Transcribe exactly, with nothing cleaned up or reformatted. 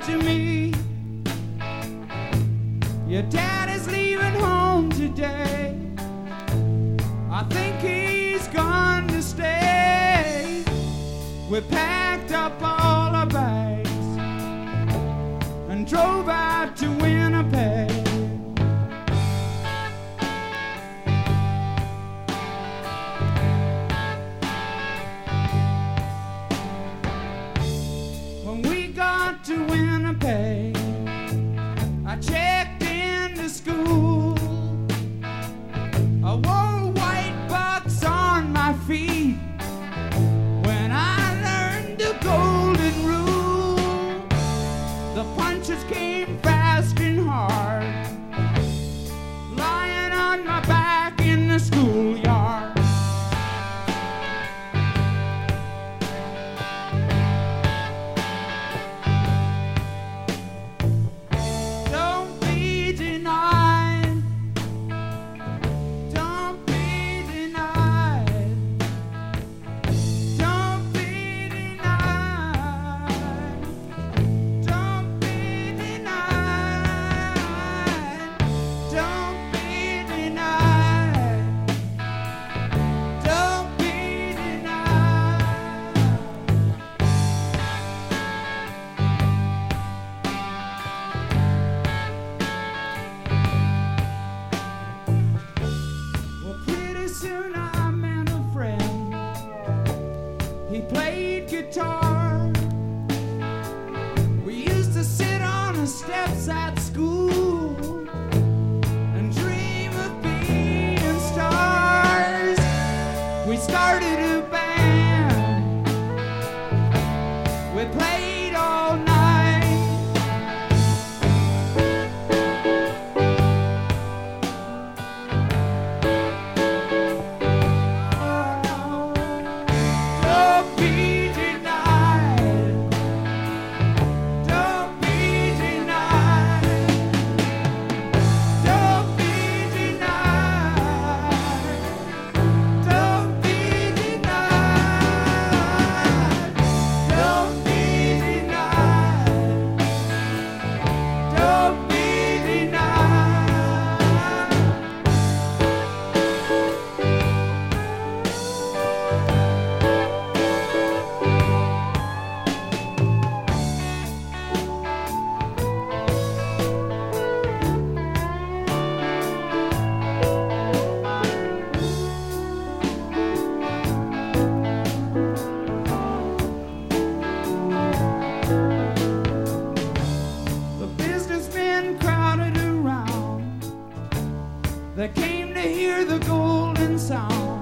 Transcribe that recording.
to me, your dad is leaving home today. I think he's gone to stay. We packed up all our bags and drove out to Winnipeg. When we got to Winnipeg, I checked into school. I wore white bucks on my feet when I learned the golden rule. The punches came fast and hard, lying on my back in the schoolyard. Don't be denied. Don't be denied. Don't be denied. Don't be denied. Don't be denied. Don't be denied. Well, pretty soon I met a friend. He played guitar. We used to sit on the steps at school and dream of being stars. We started a band. We played all night. Don't be denied. Don't be denied. Don't be denied. Don't be denied. Don't be denied. Don't be denied. The businessmen crowded around. They came to hear the golden sound.